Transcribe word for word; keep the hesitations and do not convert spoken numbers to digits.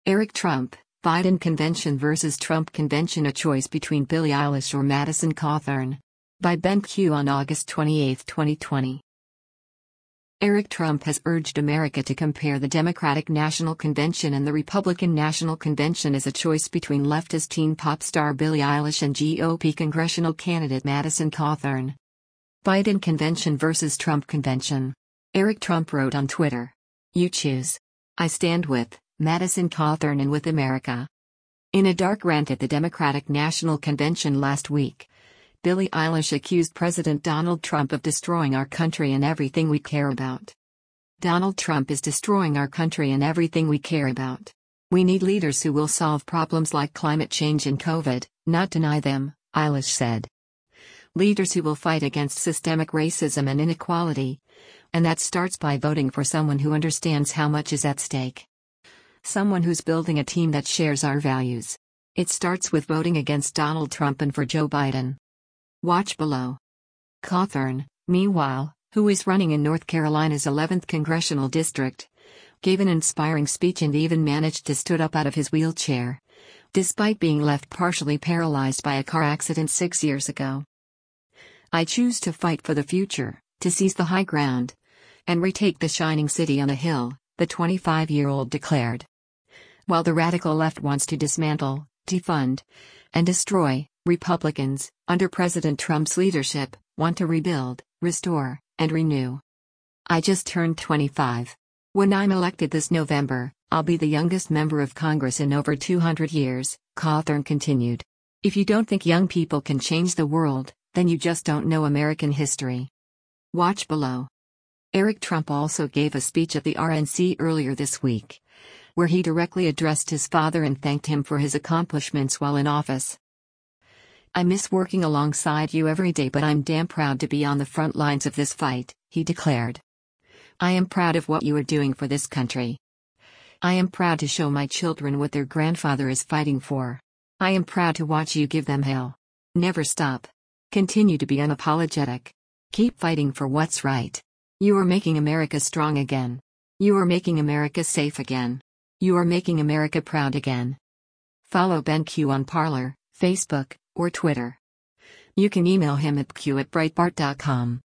Eric Trump, Biden Convention versus Trump Convention, a choice between Billie Eilish or Madison Cawthorn. By Ben Q on August twenty-eighth, twenty twenty. Eric Trump has urged America to compare the Democratic National Convention and the Republican National Convention as a choice between leftist teen pop star Billie Eilish and G O P congressional candidate Madison Cawthorn. Biden Convention versus Trump Convention. Eric Trump wrote on Twitter. You choose. I stand with Madison Cawthorn and with America. In a dark rant at the Democratic National Convention last week, Billie Eilish accused President Donald Trump of destroying our country and everything we care about. Donald Trump is destroying our country and everything we care about. We need leaders who will solve problems like climate change and COVID, not deny them, Eilish said. Leaders who will fight against systemic racism and inequality. And that starts by voting for someone who understands how much is at stake. Someone who's building a team that shares our values. It starts with voting against Donald Trump and for Joe Biden. Watch below. Cawthorn, meanwhile, who is running in North Carolina's eleventh congressional district, gave an inspiring speech and even managed to stood up out of his wheelchair, despite being left partially paralyzed by a car accident six years ago. I choose to fight for the future, to seize the high ground, and retake the shining city on a hill, the twenty-five-year-old declared. While the radical left wants to dismantle, defund, and destroy, Republicans, under President Trump's leadership, want to rebuild, restore, and renew. I just turned twenty-five. When I'm elected this November, I'll be the youngest member of Congress in over two hundred years, Cawthorn continued. If you don't think young people can change the world, then you just don't know American history. Watch below. Eric Trump also gave a speech at the R N C earlier this week, where he directly addressed his father and thanked him for his accomplishments while in office. I miss working alongside you every day, but I'm damn proud to be on the front lines of this fight, he declared. I am proud of what you are doing for this country. I am proud to show my children what their grandfather is fighting for. I am proud to watch you give them hell. Never stop. Continue to be unapologetic. Keep fighting for what's right. You are making America strong again. You are making America safe again. You are making America proud again. Follow Ben Q on Parler, Facebook, or Twitter. You can email him at q at breitbart dot com.